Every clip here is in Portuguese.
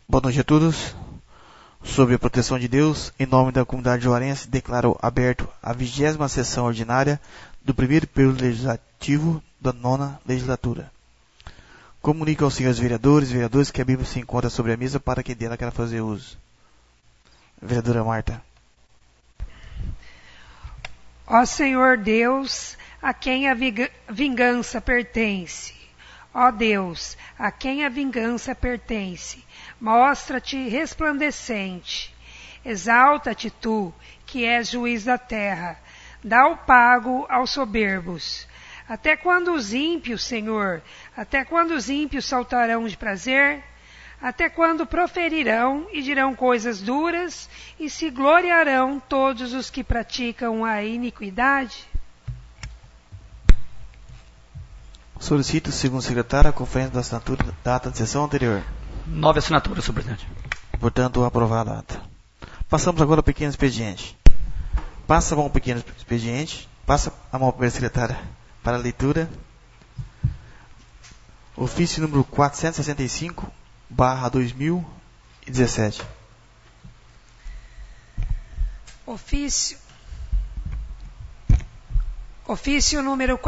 Boa noite a todos. Sob a proteção de Deus, em nome da comunidade juarense, declaro aberto a 20ª sessão ordinária do primeiro período legislativo da 9ª legislatura. Comunico aos senhores vereadores que a Bíblia se encontra sobre a mesa para que dela queira fazer uso. Vereadora Marta. Ó Senhor Deus, a quem a vingança pertence. Ó Deus, a quem a vingança pertence, mostra-te resplandecente. Exalta-te tu, que és juiz da terra. Dá o pago aos soberbos. Até quando os ímpios, Senhor, até quando os ímpios saltarão de prazer? Até quando proferirão e dirão coisas duras e se gloriarão todos os que praticam a iniquidade? Solicito, segundo o secretário, a conferência da assinatura da ata de sessão anterior. 9 assinaturas, senhor presidente. Portanto, aprovada a ata. Passamos agora ao pequeno expediente. Passa a mão ao pequeno expediente. Passa a mão à primeira secretária para a leitura. Ofício número 465/2017. Ofício número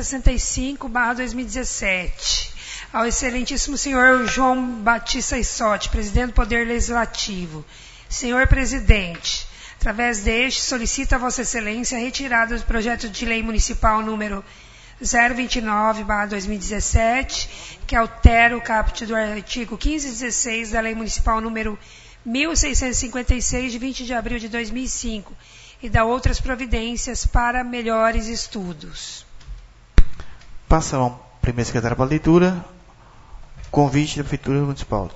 465/2017. Ao excelentíssimo senhor João Batista Issotti, presidente do Poder Legislativo. Senhor presidente, através deste, solicita a Vossa Excelência a retirada do projeto de lei municipal número 029/2017, que altera o caput do artigo 1516 da Lei Municipal número 1656, de 20 de abril de 2005, e dá outras providências para melhores estudos. Passa a mão primeiro secretário para a leitura. Convite da Prefeitura Municipal.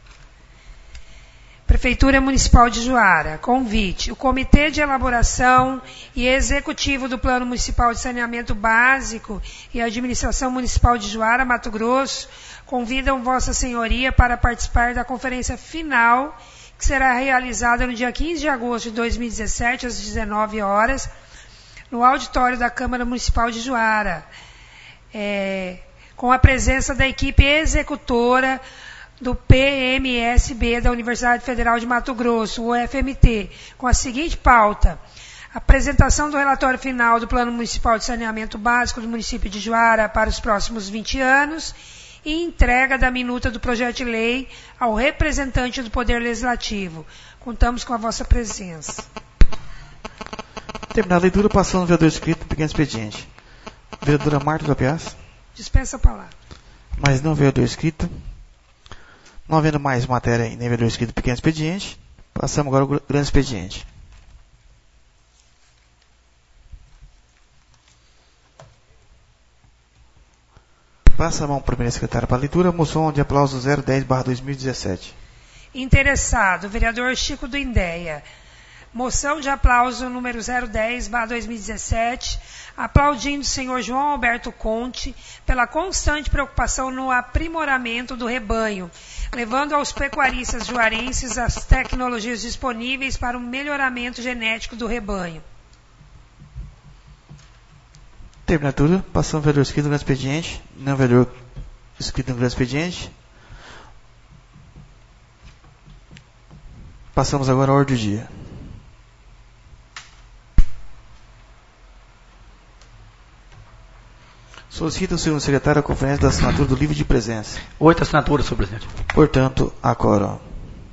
Prefeitura Municipal de Juara. Convite. O Comitê de Elaboração e Executivo do Plano Municipal de Saneamento Básico e a Administração Municipal de Juara, Mato Grosso, convidam Vossa Senhoria para participar da conferência final, que será realizada no dia 15 de agosto de 2017, às 19 horas, no auditório da Câmara Municipal de Juara, com a presença da equipe executora do PMSB da Universidade Federal de Mato Grosso, o UFMT, com a seguinte pauta: apresentação do relatório final do Plano Municipal de Saneamento Básico do município de Juara para os próximos 20 anos e entrega da minuta do projeto de lei ao representante do Poder Legislativo. Contamos com a vossa presença. Terminada a leitura, passando ao vereador escrito, pequeno expediente. Vereadora Marta da Piaz. Dispensa a palavra. Mas não vereador escrito. Não havendo mais matéria nem vereador escrito, pequeno expediente, passamos agora ao grande expediente. Passa a mão para a primeira secretária para a leitura, moção de aplauso 010/2017. Interessado, vereador Chico do Indéia. Moção de aplauso número 010/2017, aplaudindo o senhor João Alberto Conte pela constante preocupação no aprimoramento do rebanho, levando aos pecuaristas juarenses as tecnologias disponíveis para o melhoramento genético do rebanho. Terminada a leitura, passamos ao vereador escrito no grande expediente. Não vereador escrito no grande expediente. Passamos agora à ordem do dia. Solicita o senhor secretário a conferência da assinatura do livro de presença. 8 assinaturas, senhor presidente. Portanto, acórdão.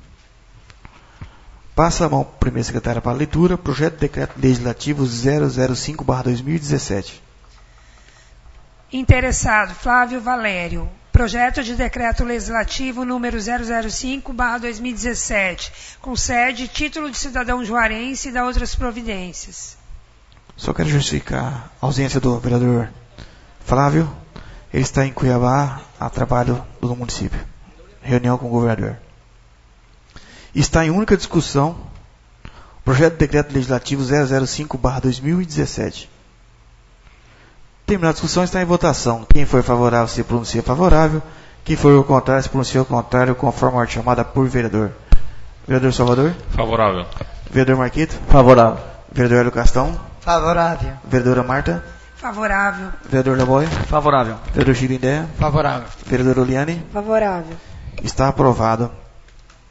Passa a mão para o primeiro secretário para a leitura, projeto de decreto legislativo 005/2017. Interessado, Flávio Valério. Projeto de decreto legislativo número 005/2017, com sede, título de cidadão juarense e da outras providências. Só quero justificar a ausência do vereador Flávio. Ele está em Cuiabá a trabalho do município. Reunião com o governador. Está em única discussão o projeto de decreto legislativo 005/2017. Terminada a discussão, está em votação. Quem for favorável se pronuncia favorável. Quem for o contrário se pronuncia ao contrário, conforme a ordem chamada por vereador. Vereador Salvador? Favorável. Vereador Marquito? Favorável. Vereador Hélio Castão? Favorável. Vereadora Marta? Favorável. Vereador Laboy? Favorável. Vereador Chico Indéia? Favorável. Vereadora Oliane? Favorável. Está aprovado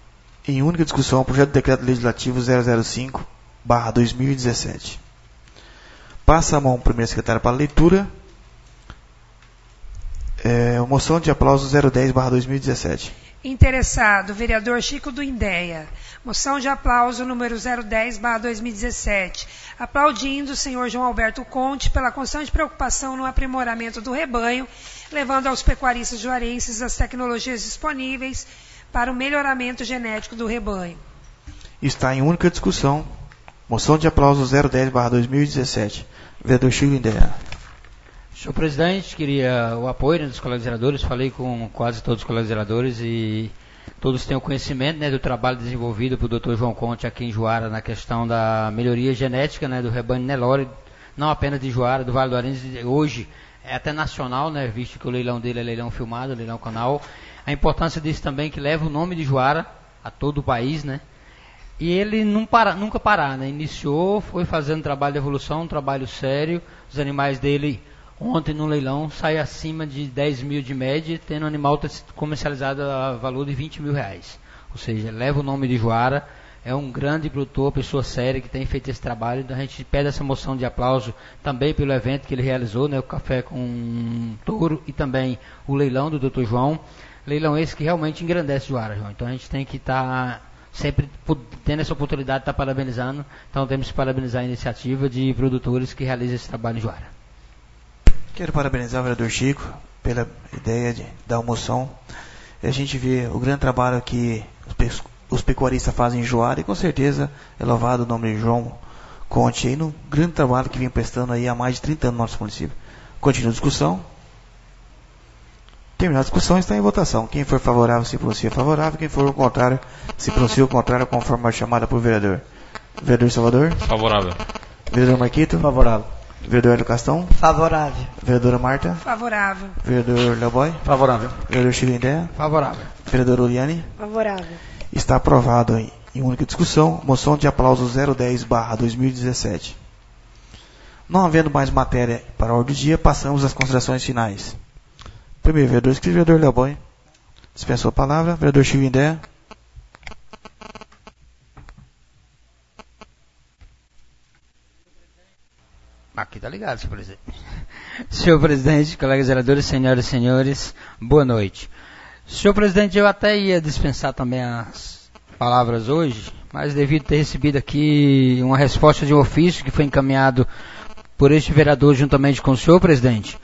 Em única discussão, o projeto de decreto legislativo 005/2017. Passa a mão primeiro secretário para a leitura. Moção de aplauso 010/2017. Interessado, vereador Chico do Indéia. Moção de aplauso número 010/2017. Aplaudindo o senhor João Alberto Conte pela constante preocupação no aprimoramento do rebanho, levando aos pecuaristas juarenses as tecnologias disponíveis para o melhoramento genético do rebanho. Está em única discussão. Moção de aplauso 010/2017. Vereador Chico do Indéia. Senhor presidente, queria o apoio dos colegas vereadores, falei com quase todos os colegas vereadores e todos têm o conhecimento, né, do trabalho desenvolvido pelo Dr. João Conte aqui em Juara na questão da melhoria genética, né, do rebanho Nelore, não apenas de Juara, do Vale do Ararense, hoje é até nacional, né, visto que o leilão dele é leilão filmado, leilão canal. A importância disso também que leva o nome de Juara a todo o país, né? E ele nunca parar, né? Iniciou, foi fazendo trabalho de evolução, um trabalho sério. Os animais dele, ontem no leilão, sai acima de 10 mil de média, tendo um animal comercializado a valor de 20 mil reais. Ou seja, leva o nome de Juara, é um grande produtor, pessoa séria que tem feito esse trabalho. Então a gente pede essa moção de aplauso também pelo evento que ele realizou, né? O Café com Touro e também o leilão do Dr. João. Leilão esse que realmente engrandece Juara, João. Então a gente tem que estar sempre tendo essa oportunidade de estar parabenizando. Então temos que parabenizar a iniciativa de produtores que realizam esse trabalho em Juara. Quero parabenizar o vereador Chico pela ideia da moção. A gente vê o grande trabalho que os pecuaristas fazem em Juara e com certeza é louvado o nome de João Conte aí no grande trabalho que vem prestando aí há mais de 30 anos no nosso município. Continua a discussão. Terminada a discussão, está em votação. Quem for favorável se pronuncia favorável, quem for o contrário se pronuncia o contrário conforme a chamada por vereador. Vereador Salvador? Favorável. Vereador Marquito? Favorável. Vereador Hélio Castão? Favorável. Vereadora Marta? Favorável. Vereador Leoboy? Favorável. Vereador Chico Indéia? Favorável. Vereadora Oliane? Favorável. Está aprovado em única discussão. Moção de aplauso 010/2017. Não havendo mais matéria para a ordem do dia, passamos às considerações finais. Primeiro, vereador inscrito, vereador Leoboy. Dispensou a palavra. Vereador Chico Indéia. Aqui tá ligado, senhor presidente. Senhor presidente, colegas vereadores, senhoras e senhores, boa noite. Senhor presidente, eu até ia dispensar também as palavras hoje, mas devido ter recebido aqui uma resposta de um ofício que foi encaminhado por este vereador juntamente com o senhor presidente,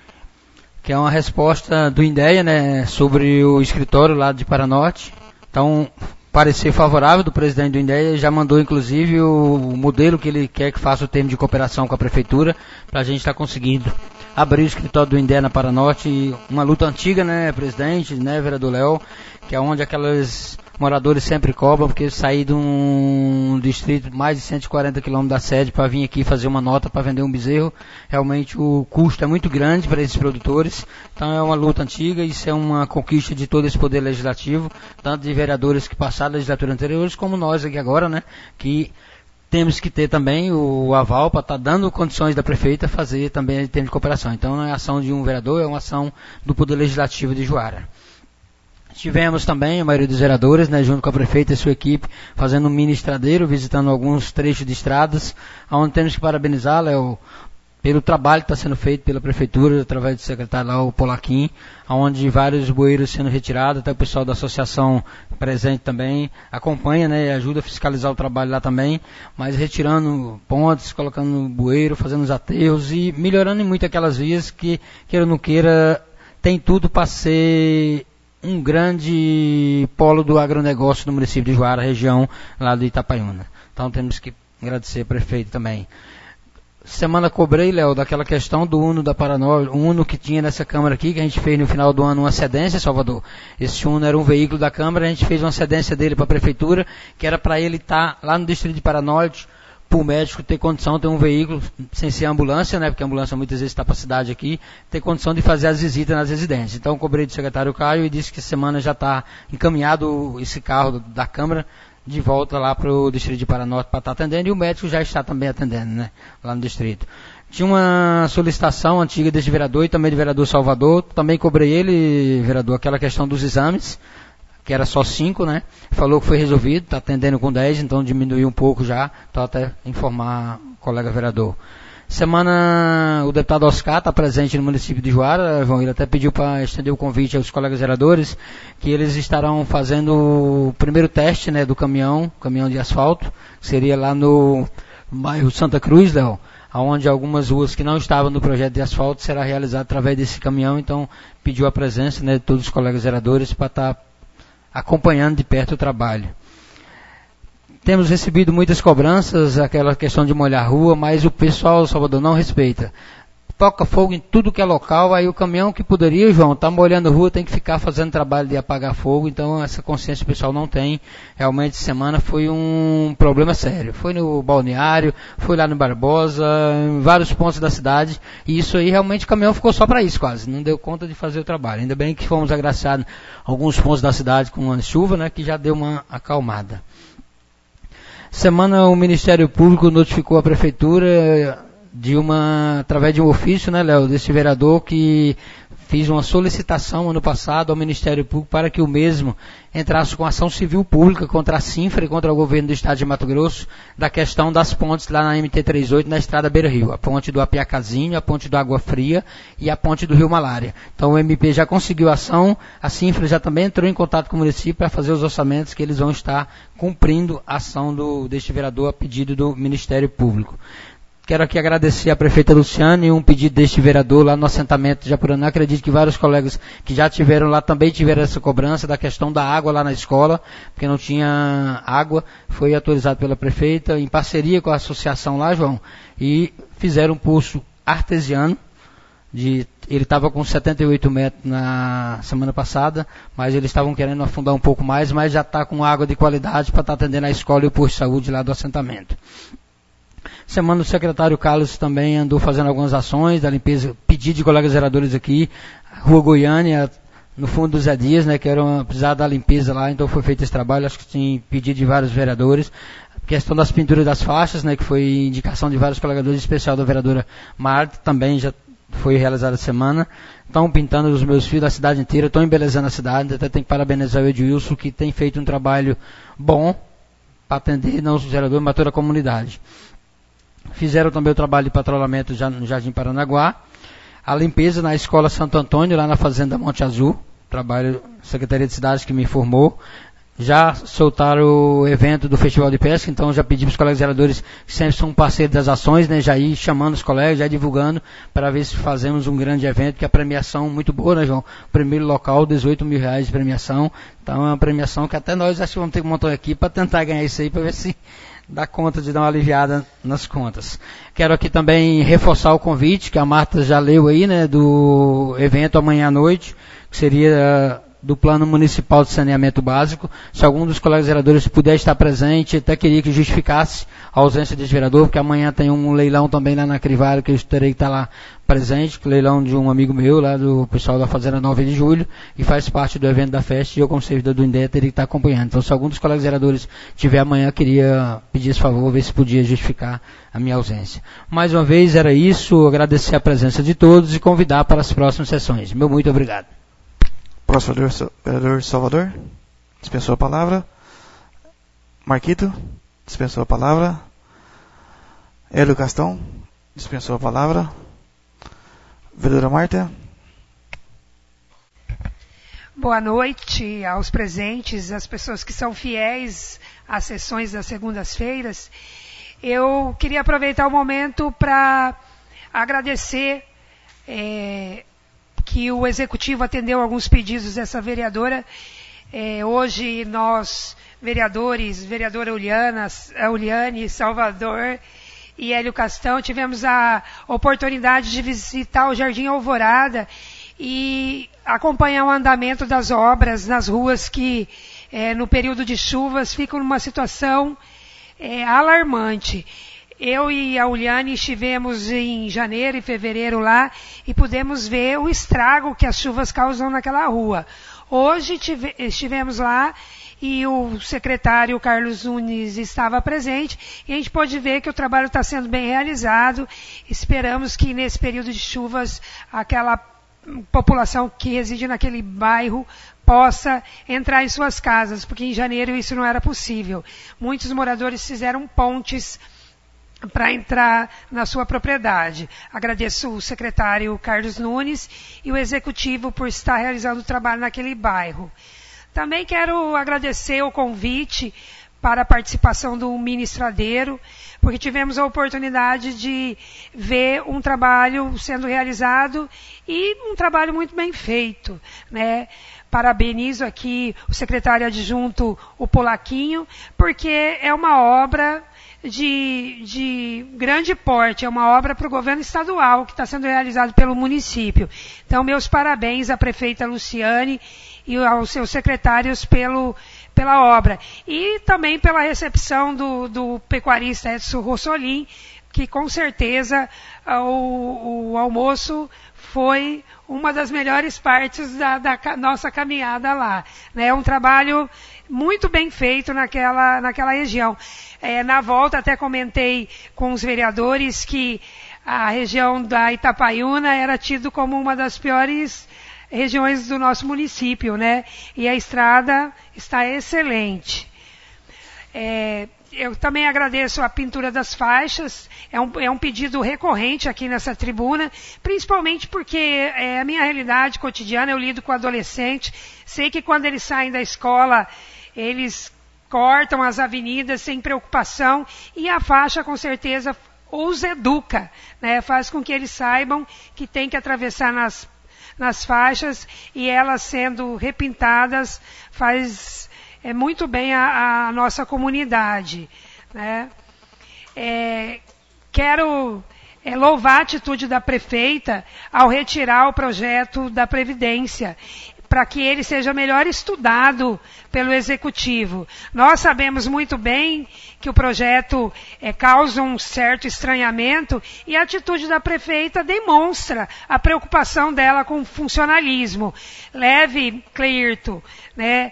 que é uma resposta do Indéia, né, sobre o escritório lá de Paranorte. Então, parecer favorável do presidente do Indéia, já mandou inclusive o modelo que ele quer que faça o termo de cooperação com a prefeitura, para a gente estar conseguindo abrir o escritório do Indéia na Paranorte. Uma luta antiga, né, presidente, né, vereador Léo, que é onde aqueles moradores sempre cobram, porque sair de um distrito mais de 140 km da sede para vir aqui fazer uma nota para vender um bezerro, realmente o custo é muito grande para esses produtores. Então é uma luta antiga, isso é uma conquista de todo esse poder legislativo, tanto de vereadores que passaram a legislatura anteriores, como nós aqui agora, né, que temos que ter também o aval para estar dando condições da prefeita fazer também o termo de cooperação. Então não é ação de um vereador, é uma ação do poder legislativo de Juara. Tivemos também a maioria dos vereadores, né, junto com a prefeita e sua equipe, fazendo um mini estradeiro, visitando alguns trechos de estradas, onde temos que parabenizar, Léo, pelo trabalho que está sendo feito pela prefeitura, através do secretário lá, o Polaquim, onde vários bueiros sendo retirados, até o pessoal da associação presente também acompanha, né, e ajuda a fiscalizar o trabalho lá também, mas retirando pontes, colocando bueiro, fazendo os aterros e melhorando muito aquelas vias que, queira ou não queira, tem tudo para ser um grande polo do agronegócio no município de Juara, região lá de Itapaiúna. Então temos que agradecer ao prefeito também. Semana cobrei, Léo, daquela questão do Uno da Paranorte, o Uno que tinha nessa Câmara aqui, que a gente fez no final do ano uma cedência, Salvador. Esse Uno era um veículo da Câmara, a gente fez uma cedência dele para a Prefeitura, que era para ele estar lá no distrito de Paranorte, para o médico ter condição de ter um veículo, sem ser ambulância, né, porque a ambulância muitas vezes está para a cidade aqui, ter condição de fazer as visitas nas residências. Então cobrei do secretário Caio e disse que semana já está encaminhado esse carro da Câmara de volta lá para o distrito de Paranorte para estar atendendo, e o médico já está também atendendo, né, lá no distrito. Tinha uma solicitação antiga desse vereador e também do vereador Salvador, também cobrei ele, vereador, aquela questão dos exames. que era só 5, né? Falou que foi resolvido, está atendendo com 10, então diminuiu um pouco já, então até informar o colega vereador. Semana, o deputado Oscar está presente no município de Juara, João, ele até pediu para estender o convite aos colegas vereadores, que eles estarão fazendo o primeiro teste, né, do caminhão de asfalto, que seria lá no bairro Santa Cruz, Léo, onde algumas ruas que não estavam no projeto de asfalto será realizado através desse caminhão, então pediu a presença, né, de todos os colegas vereadores para estar acompanhando de perto o trabalho. Temos recebido muitas cobranças, aquela questão de molhar a rua, mas o pessoal, Salvador, não respeita. Toca fogo em tudo que é local, aí o caminhão que poderia, João, tá molhando a rua, tem que ficar fazendo trabalho de apagar fogo, então essa consciência o pessoal não tem. Realmente, semana foi um problema sério. Foi no Balneário, foi lá no Barbosa, em vários pontos da cidade, e isso aí realmente o caminhão ficou só para isso quase, não deu conta de fazer o trabalho. Ainda bem que fomos agraciados alguns pontos da cidade com uma chuva, né, que já deu uma acalmada. Semana o Ministério Público notificou a Prefeitura através de um ofício, né, Léo, desse vereador que fiz uma solicitação ano passado ao Ministério Público para que o mesmo entrasse com ação civil pública contra a Cinfra e contra o governo do estado de Mato Grosso da questão das pontes lá na MT-38 na estrada Beira Rio, a ponte do Apiacazinho, a ponte do Água Fria e a ponte do Rio Malária. Então o MP já conseguiu a ação, a Cinfra já também entrou em contato com o município para fazer os orçamentos que eles vão estar cumprindo a ação deste vereador a pedido do Ministério Público. Quero aqui agradecer à prefeita Luciane e um pedido deste vereador lá no assentamento de Japurana. Acredito que vários colegas que já tiveram lá também tiveram essa cobrança da questão da água lá na escola, porque não tinha água. Foi autorizado pela prefeita em parceria com a associação lá, João, e fizeram um poço artesiano. Ele estava com 78 metros na semana passada, mas eles estavam querendo afundar um pouco mais, mas já está com água de qualidade para estar atendendo a escola e o posto de saúde lá do assentamento. Semana o secretário Carlos também andou fazendo algumas ações da limpeza, pedido de colegas vereadores aqui, Rua Goiânia, no fundo do Zé Dias, né, que precisava da limpeza lá, então foi feito esse trabalho, acho que tinha pedido de vários vereadores. Questão das pinturas das faixas, né, que foi indicação de vários colegas, em especial da vereadora Marta, também já foi realizada a semana. Estão pintando os meus filhos da cidade inteira, estão embelezando a cidade, até tem que parabenizar o Edilson, que tem feito um trabalho bom para atender não só os vereadores, mas toda a comunidade. Fizeram também o trabalho de patrulhamento já no Jardim Paranaguá. A limpeza na Escola Santo Antônio, lá na Fazenda Monte Azul. Trabalho Secretaria de Cidades que me informou. Já soltaram o evento do Festival de Pesca, então já pedi para os colegas vereadores que sempre são parceiros das ações, né, já ir chamando os colegas, já divulgando, para ver se fazemos um grande evento, que a premiação muito boa, né, João? Primeiro local, R$18 mil de premiação. Então é uma premiação que até nós acho que vamos ter que montar aqui para tentar ganhar isso aí, para ver se dá conta de dar uma aliviada nas contas. Quero aqui também reforçar o convite, que a Marta já leu aí, né, do evento amanhã à noite, que seria do Plano Municipal de Saneamento Básico. Se algum dos colegas vereadores puder estar presente, até queria que justificasse a ausência desse vereador, porque amanhã tem um leilão também lá na Crivário, que eu terei que estar lá presente, leilão de um amigo meu, lá do pessoal da Fazenda 9 de Julho, e faz parte do evento da festa, e eu, como servidor do INDE, teria que estar acompanhando. Então, se algum dos colegas vereadores tiver amanhã, queria pedir esse favor, ver se podia justificar a minha ausência. Mais uma vez, era isso, agradecer a presença de todos e convidar para as próximas sessões. Meu muito obrigado. Próximo vereador Salvador, dispensou a palavra. Marquito, dispensou a palavra. Hélio Castão, dispensou a palavra. Vereadora Marta. Boa noite aos presentes, às pessoas que são fiéis às sessões das segundas-feiras. Eu queria aproveitar o momento para agradecer que o Executivo atendeu alguns pedidos dessa vereadora. Hoje nós, vereadores, vereadora Uliane, Salvador e Hélio Castão, tivemos a oportunidade de visitar o Jardim Alvorada e acompanhar o andamento das obras nas ruas que, no período de chuvas, ficam numa situação alarmante. Eu e a Uliane estivemos em janeiro e fevereiro lá e pudemos ver o estrago que as chuvas causam naquela rua. Hoje estivemos lá e o secretário Carlos Nunes estava presente e a gente pôde ver que o trabalho está sendo bem realizado. Esperamos que nesse período de chuvas aquela população que reside naquele bairro possa entrar em suas casas, porque em janeiro isso não era possível. Muitos moradores fizeram pontes para entrar na sua propriedade. Agradeço o secretário Carlos Nunes e o executivo por estar realizando o trabalho naquele bairro. Também quero agradecer o convite para a participação do ministradeiro, porque tivemos a oportunidade de ver um trabalho sendo realizado e um trabalho muito bem feito, né? Parabenizo aqui o secretário adjunto, o Polaquinho, porque é uma obra de grande porte, é uma obra para o governo estadual que está sendo realizado pelo município. Então, meus parabéns à prefeita Luciane e aos seus secretários pela obra. E também pela recepção do pecuarista Edson Rossolin, que com certeza o almoço foi uma das melhores partes da nossa caminhada lá. É um trabalho muito bem feito naquela região. Na volta até comentei com os vereadores que a região da Itapaiúna era tido como uma das piores regiões do nosso município, né? E a estrada está excelente. Eu também agradeço a pintura das faixas, é um pedido recorrente aqui nessa tribuna, principalmente porque é a minha realidade cotidiana, eu lido com adolescente, sei que quando eles saem da escola, eles cortam as avenidas sem preocupação, e a faixa com certeza os educa, né? Faz com que eles saibam que tem que atravessar nas faixas, e elas sendo repintadas faz muito bem a nossa comunidade, né? Quero louvar a atitude da prefeita ao retirar o projeto da Previdência, para que ele seja melhor estudado pelo Executivo. Nós sabemos muito bem que o projeto causa um certo estranhamento, e a atitude da prefeita demonstra a preocupação dela com o funcionalismo. Leve, Cleirton, né?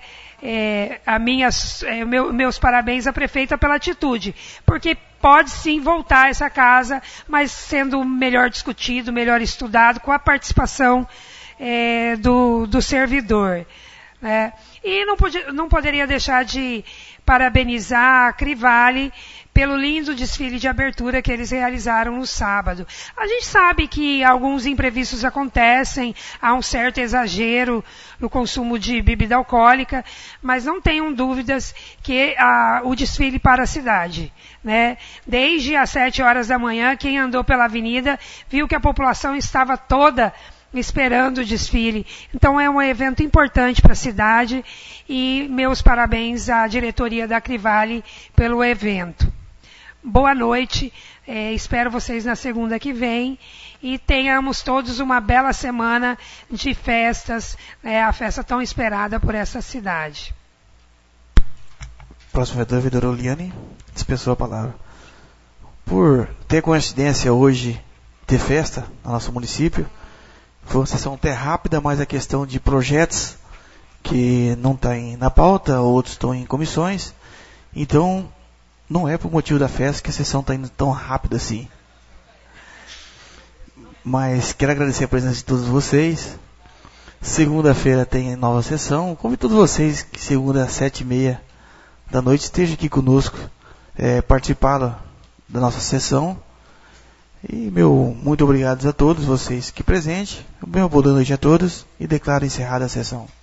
Meus parabéns à prefeita pela atitude, porque pode sim voltar essa casa, mas sendo melhor discutido, melhor estudado, com a participação do servidor, né? E não poderia deixar de parabenizar a Crivale pelo lindo desfile de abertura que eles realizaram no sábado. A gente sabe que alguns imprevistos acontecem, há um certo exagero no consumo de bebida alcoólica, mas não tenham dúvidas que o desfile para a cidade, né? Desde as 7 horas da manhã, quem andou pela avenida viu que a população estava toda esperando o desfile. Então é um evento importante para a cidade, e meus parabéns à diretoria da Crivale pelo evento. Boa noite, espero vocês na segunda que vem, e tenhamos todos uma bela semana de festas, a festa tão esperada por essa cidade. Próximo vereador Oliane, dispensou a palavra. Por ter coincidência hoje ter festa no nosso município, foi uma sessão até rápida, mas a questão de projetos que não está na pauta, outros estão em comissões, então não é por motivo da festa que a sessão está indo tão rápida assim. Mas quero agradecer a presença de todos vocês. Segunda-feira tem nova sessão. Convido todos vocês que segunda às 7h30 da noite estejam aqui conosco, participar da nossa sessão. E muito obrigado a todos vocês que presentes. Boa noite a todos, e declaro encerrada a sessão.